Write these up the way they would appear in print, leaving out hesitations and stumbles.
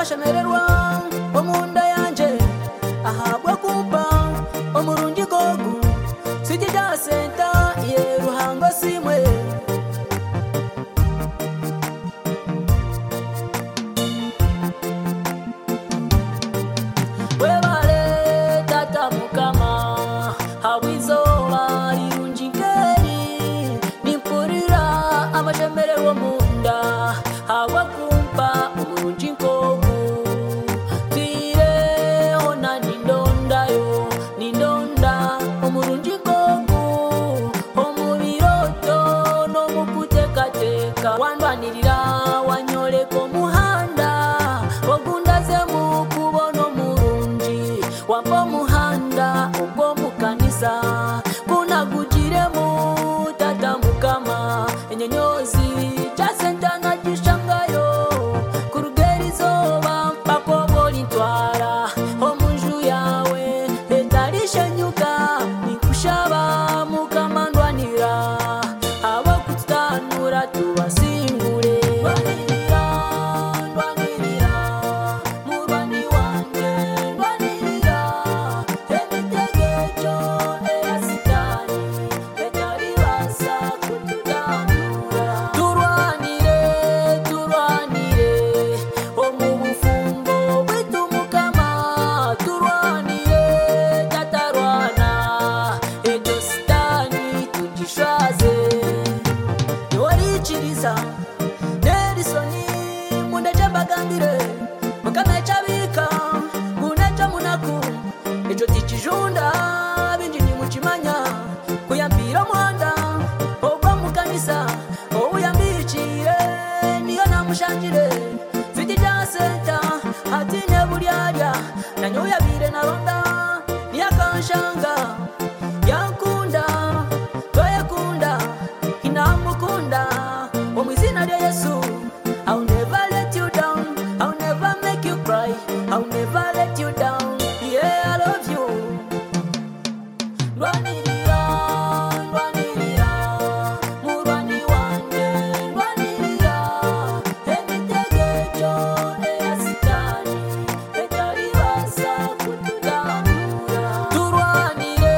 amashemererwa omunda yanje ahabwa kumpa omurungi gogu sijja senta ye ruhango simwe webale tata mukama hawizola irungi ngeri nimpurira amashemererwa munda habwa kumpa omurungi gogu tireho na nindonda omurungi gogu omubiroto no mukutekateka wandwanirira wanyoleka omuhanda ogundaze mu kubona omurungi wampa omuhanda ogw'omukanisa kunagugiremu tata mukama ennyonyozi jasenta nagishangayo kurugera izoba mpaka obolintwara omunju yawe etarishenyuka nikushaba mukama ndwanira abo kututanura tubasingure ndwanirira murwani wanjye ndwanirira emitegejo eya sitani etaribasa kututanura turwanire omubufungo bwitu mukama turwanire tatarwana ejo sitani tugishwaze niwarikiriza nerisoni mundeje mbagambire mukama ecabika munejo munaku ejo tikijunda bingi nimukimanya kuyambira omwanda ogwa mukanisa owuyambikire niyo namushanjire zitija senta atine bulyarya nanyuyabire naronda niyakanshanga yankunda toyekunda inamukunda omwizina lya Yesu. I'll never let you down, I'll never make you cry, I'll never let you down. Yeah, I love you. Ndwanirira murwani wanjye ndwanirira emitegejo eya sitani etaribasa kututanura turwanire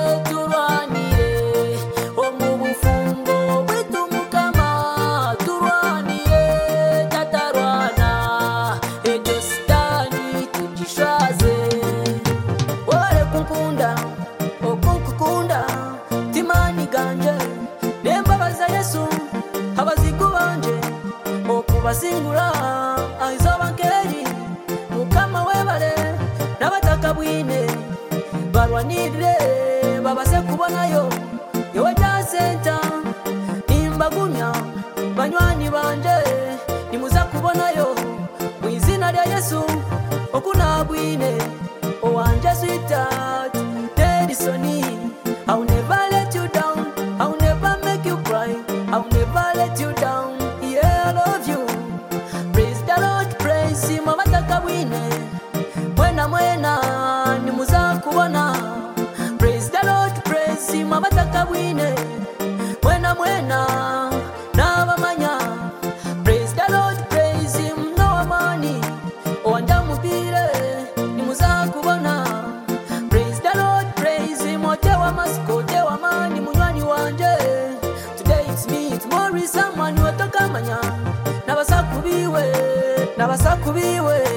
omubufungo bwitu mukama turwanire tatarwana ejo sitani tugishwaze wale kunkunda okunkukunda timani ganje nembabaza Yesu abazigu banje okubasingura aizoba nkeri mukama webale n'abataka bwine barwanirire babase kubonayo yewe jasenta nimbagumya banywani banje nimuza kubonayo mwizina lya Yesu okunabwine owanje sweetheart Terisoni. I'll never let you down, I'll never make you cry, I'll never let you down. Yeah, I love you. Praise the Lord, praise him abataka bwine mwena nimuza kubona. Praise the Lord, praise him abataka bwine mwena nabamanya. Praise the Lord, praise him no amani owanja mubire nimuza kubona. Praise the Lord, praise him otewa masiko otewa mani munywani wanje. Today it's me, tomorrow is someone watoka manya nabasakubiwe